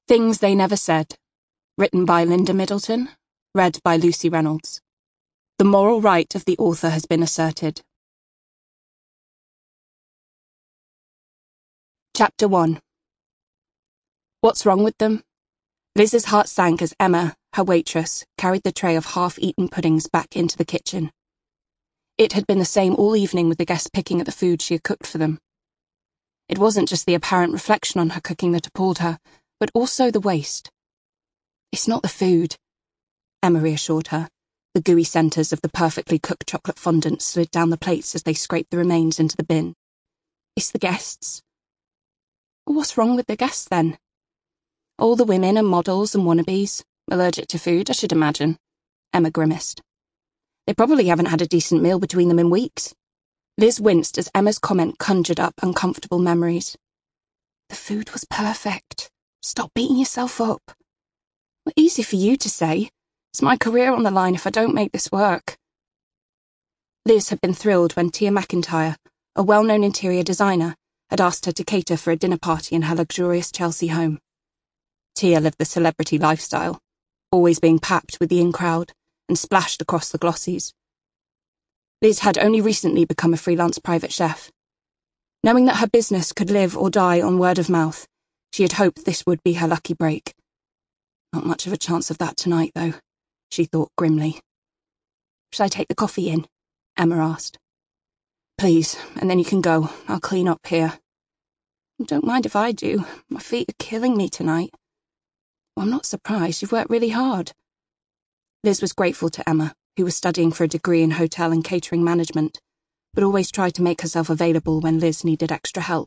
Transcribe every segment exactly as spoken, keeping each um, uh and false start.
Things They Never Said, written by Linda Middleton, read by Lucy Reynolds. The moral right of the author has been asserted. Chapter one. What's wrong with them? Liz's heart sank as Emma, her waitress, carried the tray of half-eaten puddings back into the kitchen. It had been the same all evening with the guests picking at the food she had cooked for them. It wasn't just the apparent reflection on her cooking that appalled her, but also the waste. It's not the food, Emma reassured her. The gooey centres of the perfectly cooked chocolate fondant slid down the plates as they scraped the remains into the bin. It's the guests. What's wrong with the guests, then? All the women and models and wannabes. Allergic to food, I should imagine. Emma grimaced. They probably haven't had a decent meal between them in weeks. Liz winced as Emma's comment conjured up uncomfortable memories. The food was perfect. Stop beating yourself up. Well, easy for you to say. It's my career on the line if I don't make this work. Liz had been thrilled when Tia McIntyre, a well-known interior designer, had asked her to cater for a dinner party in her luxurious Chelsea home. Tia lived the celebrity lifestyle, always being packed with the in-crowd and splashed across the glossies. Liz had only recently become a freelance private chef. Knowing that her business could live or die on word of mouth, she had hoped this would be her lucky break. Not much of a chance of that tonight, though, she thought grimly. Should I take the coffee in? Emma asked. Please, and then you can go. I'll clean up here. Don't mind if I do. My feet are killing me tonight. Well, I'm not surprised. You've worked really hard. Liz was grateful to Emma, who was studying for a degree in hotel and catering management, but always tried to make herself available when Liz needed extra help.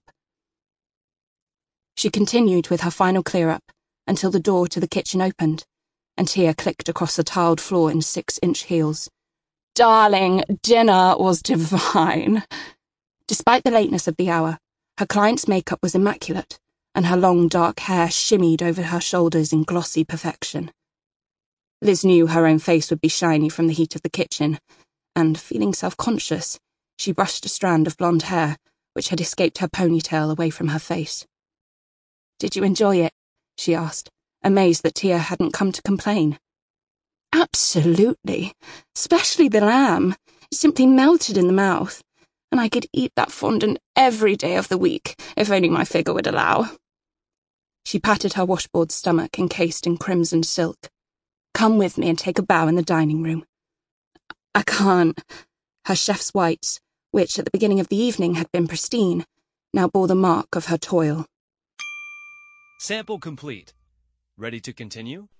She continued with her final clear-up until the door to the kitchen opened, and Tia clicked across the tiled floor in six-inch heels. Darling, dinner was divine. Despite the lateness of the hour, her client's makeup was immaculate, and her long dark hair shimmied over her shoulders in glossy perfection. Liz knew her own face would be shiny from the heat of the kitchen, and, feeling self-conscious, she brushed a strand of blonde hair, which had escaped her ponytail, away from her face. Did you enjoy it? She asked, amazed that Tia hadn't come to complain. Absolutely, especially the lamb. It simply melted in the mouth, and I could eat that fondant every day of the week, if only my figure would allow. She patted her washboard stomach encased in crimson silk. Come with me and take a bow in the dining room. I can't. Her chef's whites, which at the beginning of the evening had been pristine, now bore the mark of her toil. Sample complete. Ready to continue?